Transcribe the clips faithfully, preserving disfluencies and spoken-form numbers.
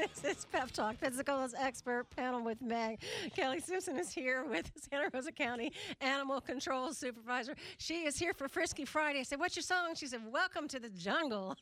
This is Pep Talk, Pensacola's expert panel with Meg. Kelly Simpson is here with Santa Rosa County Animal Control Supervisor. She is here for Frisky Friday. I said, what's your song? She said, welcome to the jungle.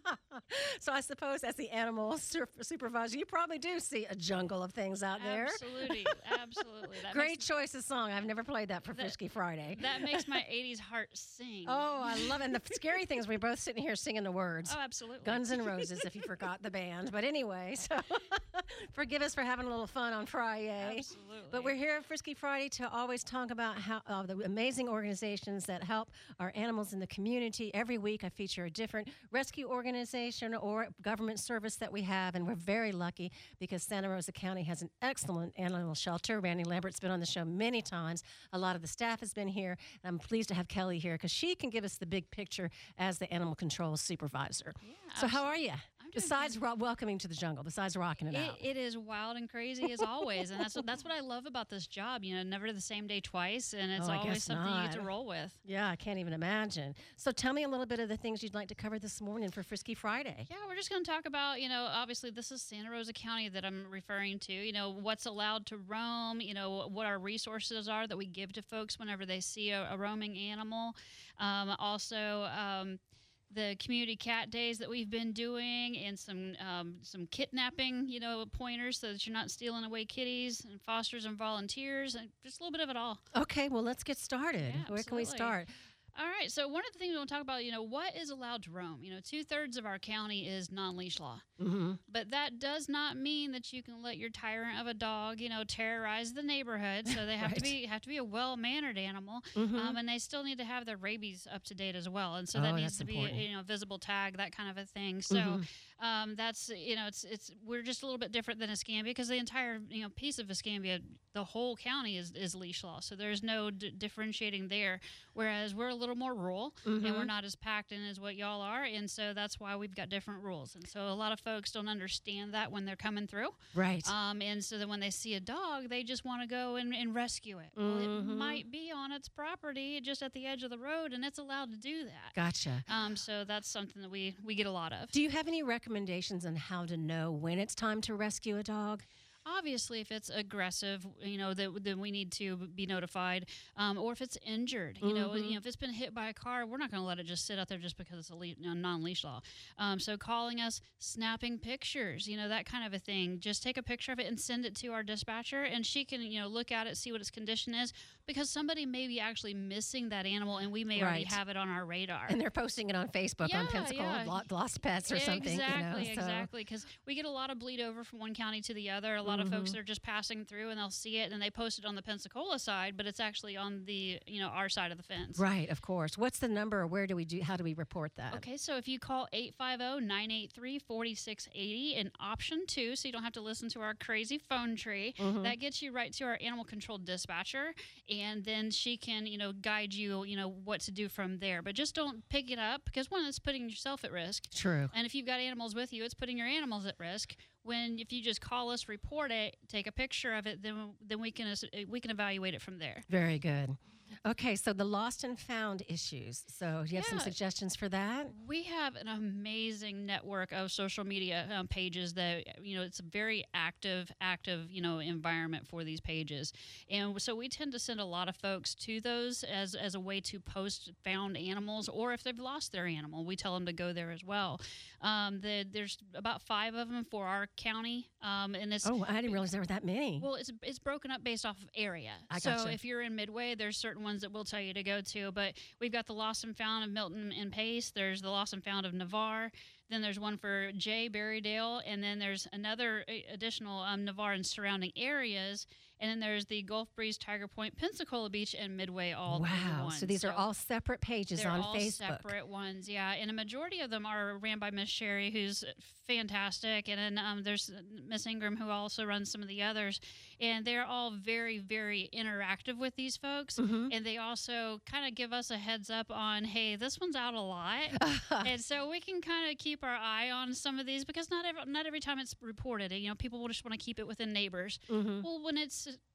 So I suppose as the animal sur- supervisor, you probably do see a jungle of things out there. Absolutely, absolutely. That Great makes, choice of song. I've never played that for that, Frisky Friday. That makes my eighties heart sing. Oh, I love it. And the scary thing is we're both sitting here singing the words. Oh, absolutely. Guns N' Roses, if you forgot the band. But anyway, so forgive us for having a little fun on Friday. Absolutely. But we're here at Frisky Friday to always talk about how uh, the amazing organizations that help our animals in the community. Every week I feature a different rescue organization or government service that we have, and we're very lucky because Santa Rosa County has an excellent animal shelter. Randy Lambert's been on the show many times. A lot of the staff has been here, and I'm pleased to have Kelly here because she can give us the big picture as the animal control supervisor. Yeah, so how are you? I'm doing Besides ro- welcoming to the jungle, besides rocking it, It, out. it is wild and crazy as always, and that's what, that's what I love about this job. You know, never the same day twice, and it's Oh, I always guess something you get to not. roll with. Yeah, I can't even imagine. So tell me a little bit of the things you'd like to cover this morning for Frisky Friday. Yeah, we're just going to talk about, you know, obviously this is Santa Rosa County that I'm referring to, you know, what's allowed to roam, you know, what our resources are that we give to folks whenever they see a, a roaming animal. Um, also, um, the community cat days that we've been doing, and some um, some kidnapping, you know, pointers so that you're not stealing away kitties, and fosters and volunteers, and just a little bit of it all. Okay, well, let's get started. Yeah, Where can we absolutely. start? All right, so one of the things we want to talk about, you know, what is allowed to roam? You know, two-thirds of our county is non-leash law. Mm-hmm. But that does not mean that you can let your tyrant of a dog, you know, terrorize the neighborhood. So they have Right. to be have to be a well-mannered animal, Mhm. um, and they still need to have their rabies up to date as well. And so Oh, that needs that's to be, important. you know, a visible tag, that kind of a thing. So Mhm. um, that's, you know, it's it's we're just a little bit different than Escambia because the entire, you know, piece of Escambia, the whole county is, is leash law. So there's no d- differentiating there. Whereas we're a little more rural. And we're Mhm. not as packed in as what y'all are, and so that's why we've got different rules. And so a lot of folks don't understand that when they're coming through. Right. Um, and so then when they see a dog, they just want to go and, and rescue it. Well, it Mhm. might be on its property, just at the edge of the road, and it's allowed to do that. Gotcha. Um, so that's something that we we get a lot of. Do you have any recommendations on how to know when it's time to rescue a dog? Obviously, if it's aggressive, you know, that then we need to be notified. Um, or if it's injured, you know, Mhm. you know, if it's been hit by a car, we're not going to let it just sit out there just because it's a le- a non-leash law. Um, so calling us, snapping pictures, you know, that kind of a thing. Just take a picture of it and send it to our dispatcher, and she can, you know, look at it, see what its condition is, because somebody may be actually missing that animal, and we may already Right. have it on our radar. And they're posting it on Facebook on Yeah, Pensacola yeah. Lo- Lost Pets or something. Exactly, you know, so- exactly. Because we get a lot of bleed over from one county to the other. A lot of folks that are just passing through, and they'll see it, and they post it on the Pensacola side, but it's actually on the, you know, our side of the fence. Right, of course. What's the number, or where do we do? How do we report that? Okay, so if you call eight five zero, nine eight three, four six eight zero and option two, so you don't have to listen to our crazy phone tree, Mhm. that gets you right to our animal control dispatcher, and then she can, you know, guide you, you know, what to do from there. But just don't pick it up, because one, it's putting yourself at risk. True. And if you've got animals with you, it's putting your animals at risk. When if you just call us, report it, take a picture of it, then then we can we can evaluate it from there. Very good. Okay, so the lost and found issues. So do you have some Yeah. suggestions for that? We have an amazing network of social media um, pages that, you know, it's a very active, active, you know, environment for these pages. And so we tend to send a lot of folks to those as, as a way to post found animals, or if they've lost their animal, we tell them to go there as well. Um, the, there's about five of them for our county. Um, and it's, Oh, I didn't realize there were that many. well, it's it's broken up based off of area. I so gotcha. if you're in Midway, there's certain ones that we'll tell you to go to. But we've got the Lost and Found of Milton and Pace. There's the Lost and Found of Navarre. Then there's one for Jay, Berrydale. And then there's another uh, additional um, Navarre and surrounding areas. And then there's the Gulf Breeze, Tiger Point, Pensacola Beach, and Midway all in wow. one. So these are all separate pages They're on all Facebook. separate ones, yeah. And a majority of them are ran by Miss Sherry, who's fantastic. And then um, there's Miss Ingram, who also runs some of the others. And they're all very, very interactive with these folks. Mhm. And they also kind of give us a heads up on, hey, this one's out a lot. And so we can kind of keep our eye on some of these, because not every, not every time it's reported, you know, people will just want to keep it within neighbors. Mhm. Well, when it's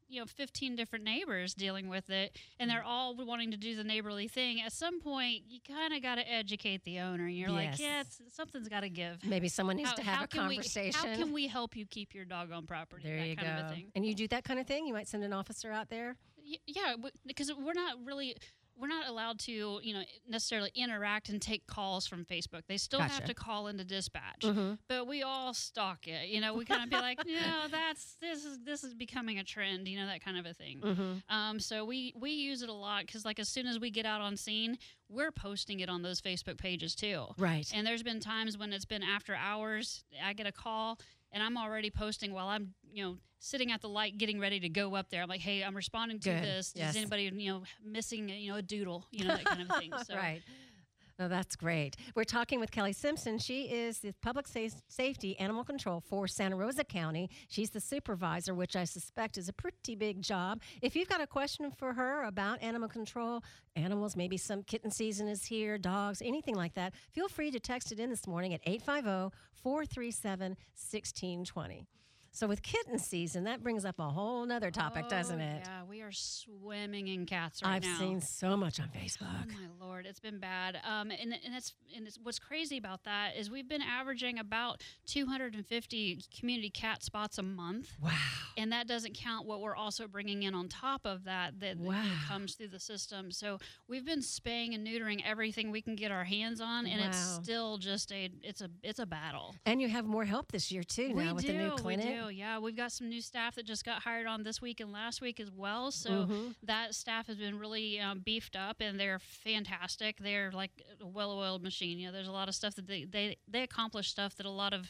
you know, fifteen different neighbors dealing with it, and they're all wanting to do the neighborly thing. At some point, you kind of got to educate the owner. You're Yes. like, yeah, it's, something's got to give. Maybe someone needs How- to have how a can we- conversation. how can we help you keep your dog on property? There that you kind go. of a thing. And you do that kind of thing? You might send an officer out there? Y- Yeah, w- because we're not really we're not allowed to, you know, necessarily interact and take calls from Facebook. They still have Gotcha. to call into dispatch. Mm-hmm. But we all stalk it. You know, we kind of be like, no, that's this is this is becoming a trend. You know, that kind of a thing. Mm-hmm. Um, so we we use it a lot because, like, as soon as we get out on scene, we're posting it on those Facebook pages too. Right. And there's been times when it's been after hours, I get a call and I'm already posting while I'm, you know, sitting at the light getting ready to go up there. I'm like, hey, I'm responding to Good. this. Yes. Is anybody, you know, missing, you know, a doodle, you know, that kind of thing. So Right. Oh, that's great. We're talking with Kelly Simpson. She is the Public Sa- Safety Animal Control for Santa Rosa County. She's the supervisor, which I suspect is a pretty big job. If you've got a question for her about animal control, animals, maybe some kitten season is here, dogs, anything like that, feel free to text it in this morning at eight five zero, four three seven, one six two zero. So with kitten season, that brings up a whole nother topic, Oh, doesn't it? Yeah, we are swimming in cats right I've now. seen so much on Oh Facebook. my lord, it's been bad. Um, and and it's and it's, what's crazy about that is we've been averaging about two hundred fifty community cat spots a month, Wow. and that doesn't count what we're also bringing in on top of that that, that Wow. comes through the system. So we've been spaying and neutering everything we can get our hands on, and it's Wow. still just a it's a it's a battle. And you have more help this year too now we with do, the new clinic. we do. Yeah, we've got some new staff that just got hired on this week and last week as well. So Mhm. that staff has been really um, beefed up, and they're fantastic. They're like a well-oiled machine. You know, there's a lot of stuff that they they, they accomplish stuff that a lot of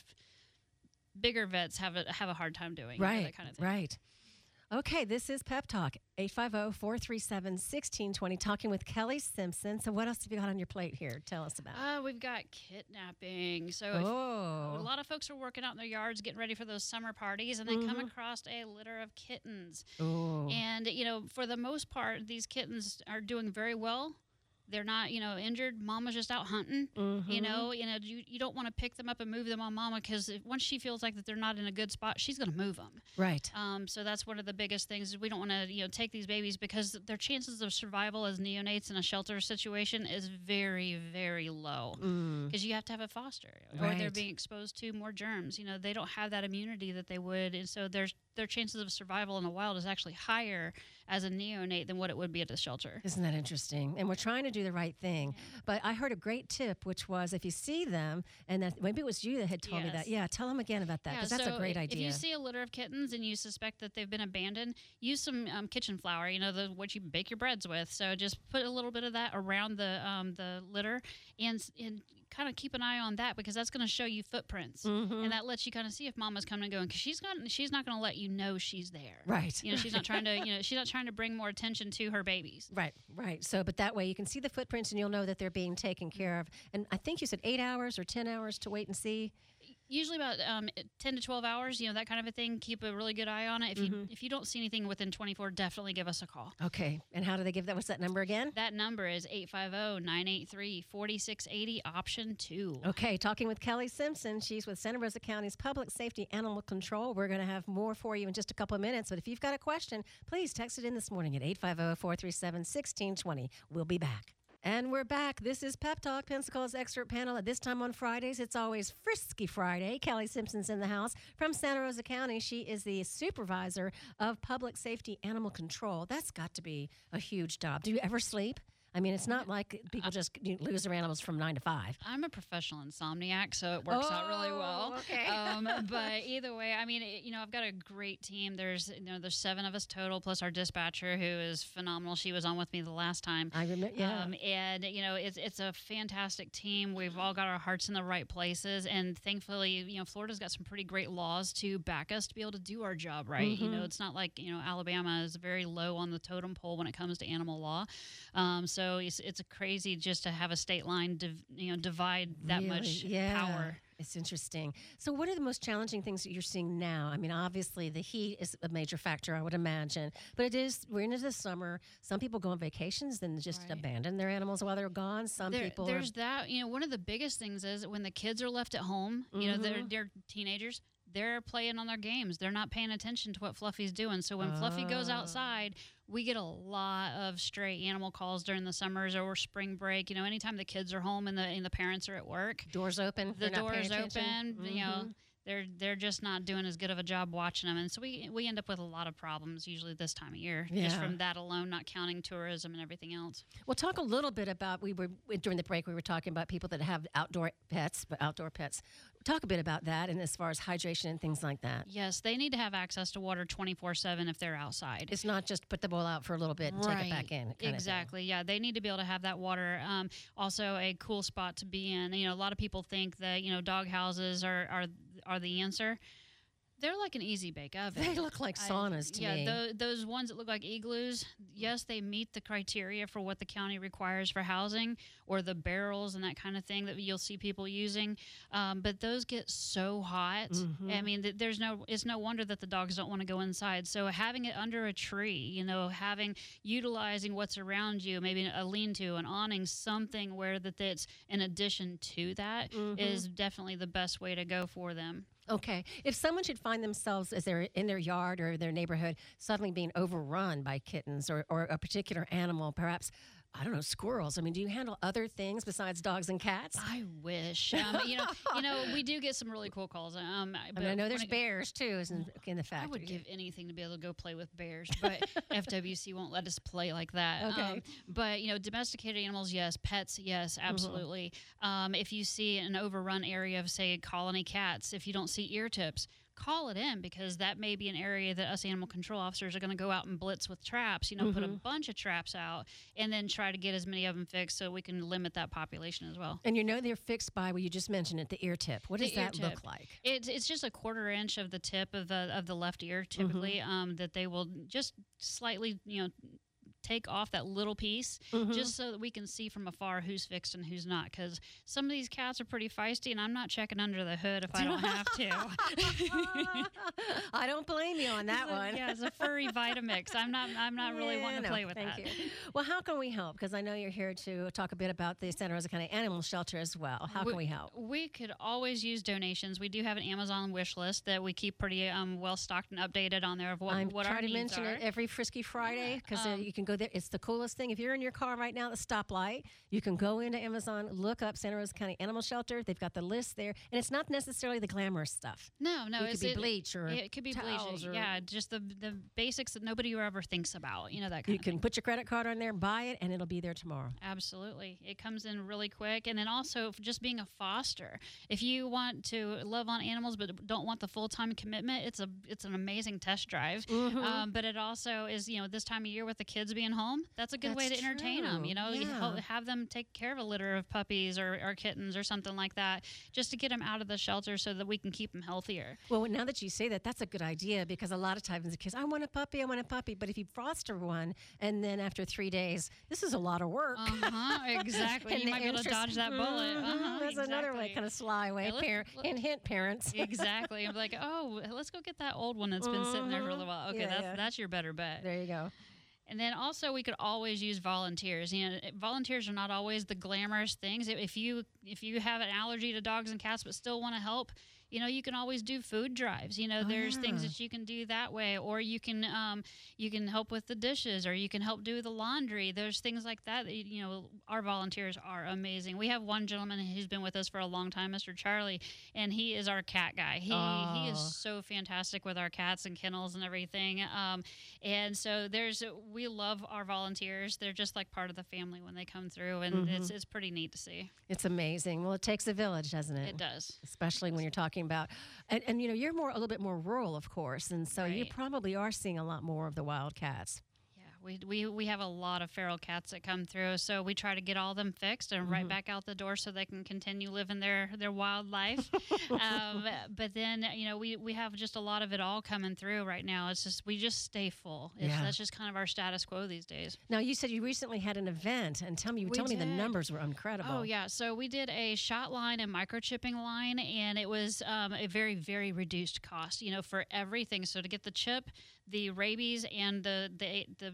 bigger vets have a have a hard time doing. you know, Right, that kind of thing. right. Okay, this is Pep Talk, eight five zero, four three seven, one six two zero, talking with Kelly Simpson. So what else have you got on your plate here? Tell us about. Uh, we've got kidnapping. So if- oh. a lot of folks are working out in their yards, getting ready for those summer parties, and they come Mhm. across a litter of kittens. Oh. And, you know, for the most part, these kittens are doing very well. They're not, you know, injured. Mama's just out hunting. You Mhm. know, you know, you, you don't want to pick them up and move them on mama because once she feels like that they're not in a good spot, she's going to move them. Right. Um, so that's one of the biggest things is we don't want to, you know, take these babies because their chances of survival as neonates in a shelter situation is very, very low. Mm. Because you have to have a foster, or they're Right. being exposed to more germs. You know, they don't have that immunity that they would, and so their their chances of survival in the wild is actually higher as a neonate than what it would be at the shelter. Isn't that interesting? And we're trying to do the right thing. But I heard a great tip, which was if you see them, and that, maybe it was you that had told me that. Yes. Yeah, tell them again about that because that's so a great i- idea. If you see a litter of kittens and you suspect that they've been abandoned, use some um, kitchen flour. You know, the what you bake your breads with. So just put a little bit of that around the um, the litter, and s- and kind of keep an eye on that because that's going to show you footprints, Mhm. and that lets you kind of see if mama's coming and going because she's not she's not going to let you know she's there. Right. You know, she's not trying to you know she's not trying to bring more attention to her babies. Right, right. So, but that way you can see the footprints and you'll know that they're being taken care of. And I think you said eight hours or ten hours to wait and see. Usually about um, ten to twelve hours, you know, that kind of a thing. Keep a really good eye on it. If you Mhm. if you don't see anything within twenty-four, definitely give us a call. Okay. And how do they give that? What's that number again? That number is eight five zero, nine eight three, four six eight zero, option two. Okay, talking with Kelly Simpson. She's with Santa Rosa County's Public Safety Animal Control. We're going to have more for you in just a couple of minutes. But if you've got a question, please text it in this morning at eight five zero, four three seven, one six two zero. We'll be back. And we're back. This is Pep Talk, Pensacola's expert panel. At this time on Fridays, it's always Frisky Friday. Kelly Simpson's in the house from Santa Rosa County. She is the supervisor of Public Safety Animal Control. That's got to be a huge job. Do you ever sleep? I mean, it's not like people just you lose their animals from nine to five. I'm a professional insomniac, so it works out really well. Oh, okay. Um, but either way, I mean, it, you know, I've got a great team. There's, you know, there's seven of us total, plus our dispatcher, who is phenomenal. She was on with me the last time. I remember, yeah. Um, and you know, it's it's a fantastic team. We've all got our hearts in the right places, and thankfully, you know, Florida's got some pretty great laws to back us to be able to do our job right. You know, Mhm. it's not like you know Alabama is very low on the totem pole when it comes to animal law. Um, so it's it's crazy just to have a state line, div, you know, divide that Really? much Yeah. power. It's interesting. So, what are the most challenging things that you're seeing now? I mean, obviously, the heat is a major factor, I would imagine. But it is, we're into the summer. Some people go on vacations, then just Right. abandon their animals while they're gone. Some There, people there's are. that. You know, one of the biggest things is when the kids are left at home. You know, they're Mhm. they're teenagers. they're playing on their games. They're not paying attention to what Fluffy's doing. So when Fluffy goes outside, we get a lot of stray animal calls during the summers or spring break. You know, anytime the kids are home and the and the parents are at work, Doors open. the they're not paying doors attention. open. Mhm. You know, they're they're just not doing as good of a job watching them, and so we we end up with a lot of problems usually this time of year, just Yeah. from that alone, not counting tourism and everything else. Well, talk a little bit about, we were, during the break, we were talking about people that have outdoor pets, but outdoor pets. Talk a bit about that and as far as hydration and things like that. Yes, they need to have access to water twenty-four seven if they're outside. It's not just put the bowl out for a little bit and take it back in. kind of thing. Exactly. Yeah, they need to be able to have that water. Um, also, a cool spot to be in. You know, a lot of people think that you know dog houses are are are the answer. They're like an easy bake oven. They look like saunas I, to yeah, me. tho- those ones that look like igloos, yes, they meet the criteria for what the county requires for housing, or the barrels and that kind of thing that you'll see people using. Um, but those get so hot. Mhm. I mean, th- there's no, it's no wonder that the dogs don't want to go inside. So having it under a tree, you know, having, utilizing what's around you, maybe a lean-to, an awning, something where that it's in addition to that Mhm. is definitely the best way to go for them. Okay. If someone should find themselves as they're in their yard or their neighborhood suddenly being overrun by kittens or, or a particular animal, perhaps, I don't know, squirrels. I mean, do you handle other things besides dogs and cats? I wish. Um, you know, you know, we do get some really cool calls. Um, I mean, I know there's when it- bears too is in, in the I factory. would give anything to be able to go play with bears, but F W C won't let us play like that. Okay. Um, but, you know, domesticated animals, yes. Pets, yes, absolutely. Um, if you see an overrun area of, say, colony cats, if you don't see ear tips, call it in, because that may be an area that us animal control officers are going to go out and blitz with traps, you know, put a bunch of traps out and then try to get as many of them fixed so we can limit that population as well. And you know they're fixed by, well, you just mentioned it, the ear tip. What The does ear that look tip. like? It, it's just a quarter inch of the tip of the of the left ear, typically, um, that they will just slightly, you know, take off that little piece, Mhm. just so that we can see from afar who's fixed and who's not. Because some of these cats are pretty feisty, and I'm not checking under the hood if I don't have to. I don't blame you on that It's a- one. Yeah, it's a furry Vitamix. I'm not. I'm not really Yeah, wanting to no, play with thank that. you. Well, how can we help? Because I know you're here to talk a bit about the Santa Rosa County Animal Shelter as well. How can we help? We could always use donations. We do have an Amazon wish list that we keep pretty um, well stocked and updated on there of what, I'm what our trying to needs mention are. it every Frisky Friday because Um, you can go there. It's the coolest thing. If you're in your car right now at the stoplight, you can go into Amazon, look up Santa Rosa County Animal Shelter. They've got the list there, and it's not necessarily the glamorous stuff. No, no, it it's could be it, bleach or it could be towels bleach. or- Yeah, just the the basics that nobody ever thinks about. You know that kind You of can thing. put your credit card on there, buy it, and it'll be there tomorrow. Absolutely, it comes in really quick, and then also f- just being a foster. If you want to love on animals but don't want the full time commitment, it's a it's an amazing test drive. Mm-hmm. Um, but it also is, you know, this time of year with the kids being home, that's a good way to That's entertain them. true. You know, you Yeah. help, have them take care of a litter of puppies or, or kittens or something like that, just to get them out of the shelter so that we can keep them healthier. Well, now that you say that, that's a good idea because a lot of times the kids, I want a puppy, I want a puppy. But if you foster one and then after three days, this is a lot of work. Uh huh. Exactly. And you the might be able to interest- dodge that bullet. Mhm. Uh-huh, That's another way, exactly. kind of sly way. Yeah, let's- Par- let- hint, hint, parents. Exactly. I'm like, oh, let's go get that old one that's been sitting there for a little while. Okay, Yeah, that's yeah. that's your better bet. There you go. And then also we could always use volunteers. You know, volunteers are not always the glamorous things. If you if you have an allergy to dogs and cats but still want to help, you know, you can always do food drives. You know, Oh, there's things yeah. that you can do that way, or you can um, you can help with the dishes, or you can help do the laundry. There's things like that. That you know, our volunteers are amazing. We have one gentleman who's been with us for a long time, Mister Charlie, and he is our cat guy. He he Oh. is so fantastic with our cats and kennels and everything. Um, and so there's we love our volunteers. They're just like part of the family when they come through, and Mm-hmm. it's it's pretty neat to see. It's amazing. Well, it takes a village, doesn't it? It does. Especially when you're talking about, and, and you know, you're more a little bit more rural, of course, and so you Right. probably are seeing a lot more of the wild cats. Yeah, we, we we have a lot of feral cats that come through, so we try to get all them fixed and right back out the door so they can continue living their their wild life. um, but then you know we, we have just a lot of it all coming through right now. It's just we just stay full. It's, Yeah. That's just kind of our status quo these days. Now, you said you recently had an event, and tell me, you We tell me the did. numbers were incredible. Oh yeah, so we did a shot line and microchipping line, and it was um, a very very reduced cost. You know, for everything. So to get the chip, the rabies, and the the the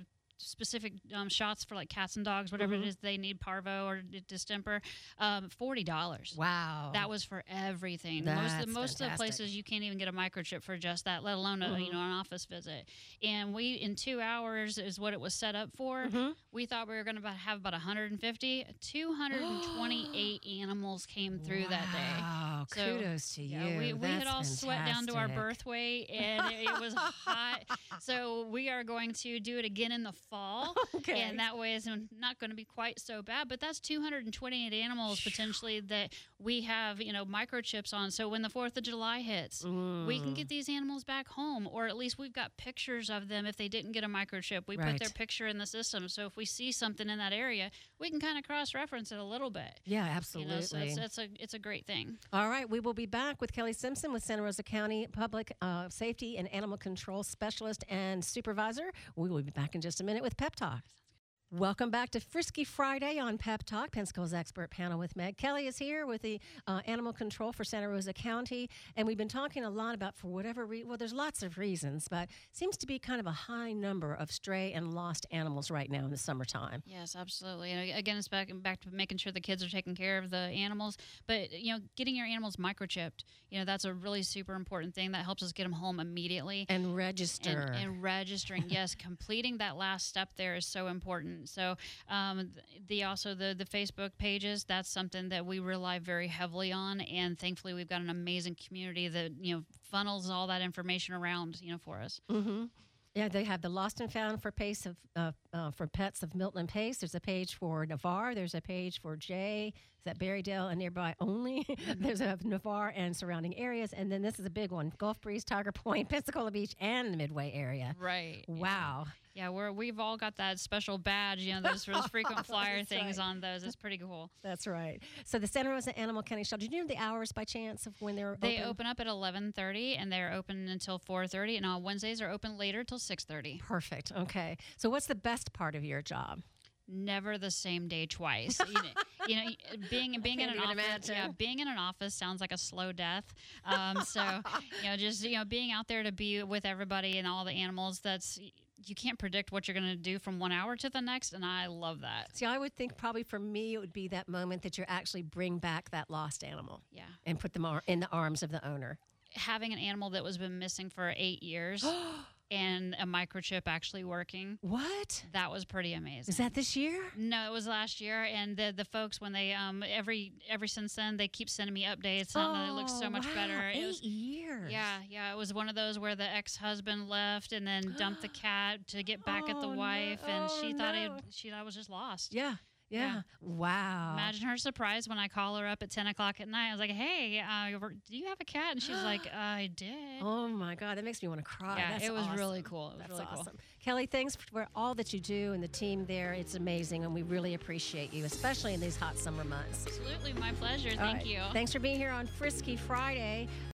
specific um, shots for like cats and dogs, whatever Mhm. it is they need, parvo or d- distemper, um, forty dollars. Wow. That was for everything. most of That's the, most of the fantastic. places you can't even get a microchip for just that, let alone a, you Mhm. know an office visit. And we in two hours is what it was set up for. Mhm. We thought we were going to have about one hundred fifty. two hundred twenty-eight animals came through that day. Wow, So, kudos to Yeah, you. we, we had That's all sweat down to our fantastic. birth weight, and it, it was hot. So we are going to do it again in the fall, Okay. and that way it's not going to be quite so bad. But that's two hundred twenty-eight animals potentially that we have, you know, microchips on. So when the fourth of July hits, we can Mm. get these animals back home, or at least we've got pictures of them if they didn't get a microchip. We put Right. their picture in the system, so if we see something in that area, we can kind of cross-reference it a little bit. Yeah, You absolutely. know, so it's, it's a it's a great thing. All right, we will be back with Kelly Simpson with Santa Rosa County Public uh, Safety and Animal Control Specialist and Supervisor. We will be back in just a minute with Pep Talk. Welcome back to Frisky Friday on Pep Talk, Pensacola's expert panel with Meg. Kelly is here with the uh, Animal Control for Santa Rosa County, and we've been talking a lot about, for whatever reason, well, there's lots of reasons, but seems to be kind of a high number of stray and lost animals right now in the summertime. Yes, absolutely. And uh, again, it's back back to making sure the kids are taking care of the animals. But you know, getting your animals microchipped, you know, that's a really super important thing that helps us get them home immediately. And register. And, and registering, yes, completing that last step there is so important. So, um, the also the the Facebook pages, that's something that we rely very heavily on, and thankfully we've got an amazing community that you know funnels all that information around, you know, for us. Mm-hmm. Yeah, they have the Lost and Found for Pace of uh, uh, for pets of Milton and Pace. There's a page for Navarre. There's a page for Jay. Is that Berrydale and nearby only? There's a Navarre and surrounding areas, and then this is a big one: Gulf Breeze, Tiger Point, Pensacola Beach, and the Midway area. Right. Wow. Yeah, we're we've all got that special badge, you know, those, those frequent flyer That's things right. on those. It's pretty cool. That's right. So the Santa Rosa Animal County Shelter. Do you know the hours by chance of when they're They open? open up at eleven thirty, and they're open until four thirty, and on Wednesdays are open later till six thirty. Perfect. Okay. So what's the best part of your job? Never the same day twice. you, know, you know, being being in Can't an even office, yeah, imagine. being in an office sounds like a slow death. Um, so you know, just you know, being out there to be with everybody and all the animals. That's you can't predict what you're going to do from one hour to the next, and I love that. See, I would think probably for me it would be that moment that you actually bring back that lost animal Yeah, and put them ar- in the arms of the owner. having an animal that was been missing for eight years and a microchip actually working. What? That was pretty amazing. Is that this year? No, it was last year, and the the folks when they um every every since then they keep sending me updates on that. It looks so much wow. better. Eight It was years. yeah, yeah. It was one of those where the ex husband left and then dumped the cat to get back at the Oh, no. wife, and she Oh, thought no. it she thought it was just lost. Yeah. Yeah. Yeah. Wow. Imagine her surprise when I call her up at ten o'clock at night. I was like, "Hey, uh, do you have a cat?" And she's like, "I did." Oh my God, that makes me want to cry. Yeah, That's it was awesome. really cool. It was That's really cool. awesome. Kelly, thanks for all that you do and the team there. It's amazing, and we really appreciate you, especially in these hot summer months. Absolutely, my pleasure. All Thank right. you. Thanks for being here on Frisky Friday.